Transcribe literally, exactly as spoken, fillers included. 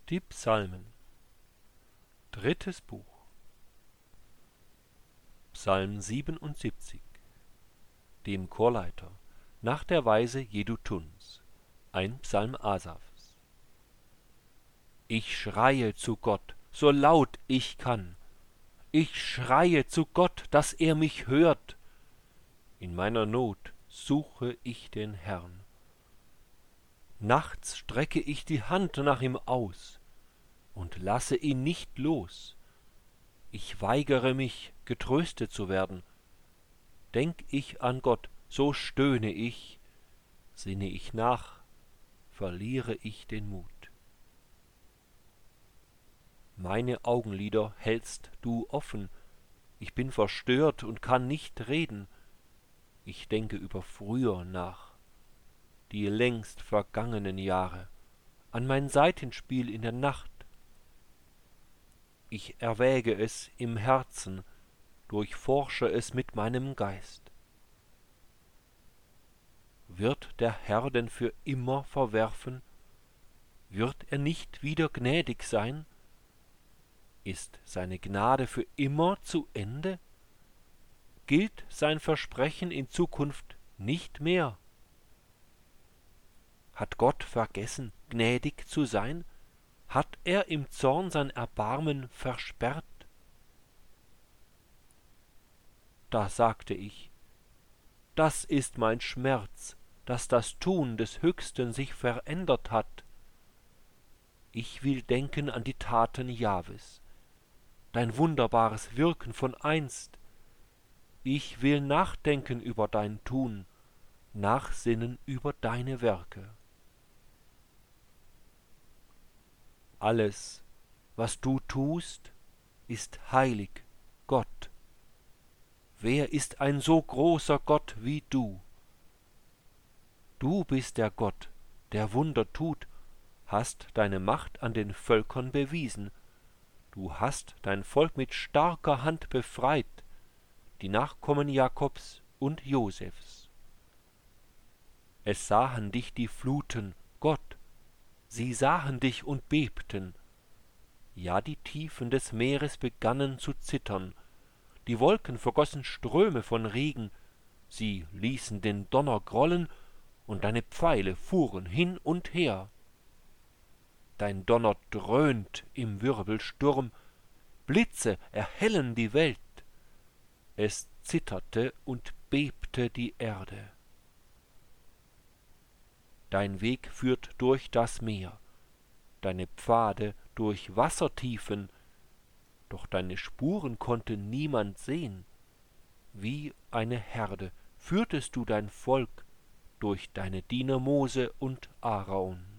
Die Psalmen. Drittes Buch. Psalm siebenundsiebzig. Dem Chorleiter, nach der Weise Jedutuns, ein Psalm Asafs. Ich schreie zu Gott, so laut ich kann. Ich schreie zu Gott, dass er mich hört. In meiner Not suche ich den Herrn. Nachts strecke ich die Hand nach ihm aus und lasse ihn nicht los. Ich weigere mich, getröstet zu werden. Denk ich an Gott, so stöhne ich, sinne ich nach, verliere ich den Mut. Meine Augenlider hältst du offen, ich bin verstört und kann nicht reden. Ich denke über früher nach, die längst vergangenen Jahre, an mein Saitenspiel in der Nacht. Ich erwäge es im Herzen, durchforsche es mit meinem Geist. Wird der Herr denn für immer verwerfen? Wird er nicht wieder gnädig sein? Ist seine Gnade für immer zu Ende? Gilt sein Versprechen in Zukunft nicht mehr? Hat Gott vergessen, gnädig zu sein? Hat er im Zorn sein Erbarmen versperrt? Da sagte ich, das ist mein Schmerz, dass das Tun des Höchsten sich verändert hat. Ich will denken an die Taten Jahwes, dein wunderbares Wirken von einst. Ich will nachdenken über dein Tun, nachsinnen über deine Werke. Alles, was du tust, ist heilig, Gott. Wer ist ein so großer Gott wie du? Du bist der Gott, der Wunder tut, hast deine Macht an den Völkern bewiesen. Du hast dein Volk mit starker Hand befreit, die Nachkommen Jakobs und Josefs. Es sahen dich die Fluten, Gott, sie sahen dich und bebten. Ja, die Tiefen des Meeres begannen zu zittern, die Wolken vergossen Ströme von Regen, sie ließen den Donner grollen, und deine Pfeile fuhren hin und her. Dein Donner dröhnt im Wirbelsturm, Blitze erhellen die Welt, es zitterte und bebte die Erde. Dein Weg führt durch das Meer, deine Pfade durch Wassertiefen, doch deine Spuren konnte niemand sehen. Wie eine Herde führtest du dein Volk durch deine Diener Mose und Aaron.